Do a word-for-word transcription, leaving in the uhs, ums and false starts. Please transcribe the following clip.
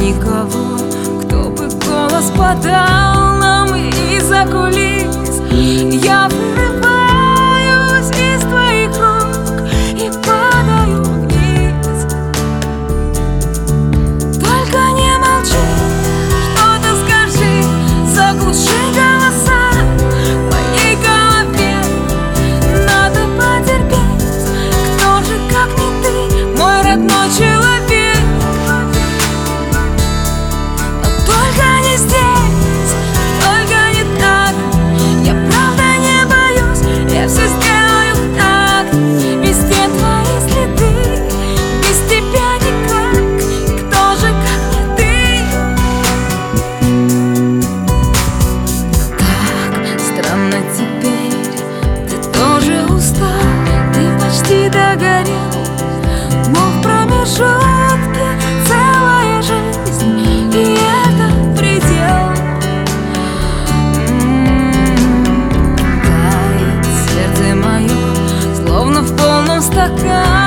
никого, кто бы голос подал нам из-за кулис. Я вырываюсь из твоих рук и падаю вниз. Только не молчи, что-то скажи, заглуши голоса в моей голове. Надо потерпеть, кто же, как не ты, мой родной человек. Но только не здесь, только не так. Я правда не боюсь, я все сделаю так. Везде твои следы, без тебя никак. Кто же, как не ты? Так странно теперь, ты тоже устал, ты почти догорел, но в промежутке целая жизнь, и это предел. М-м-м, тает сердце мое, словно в полном стакане.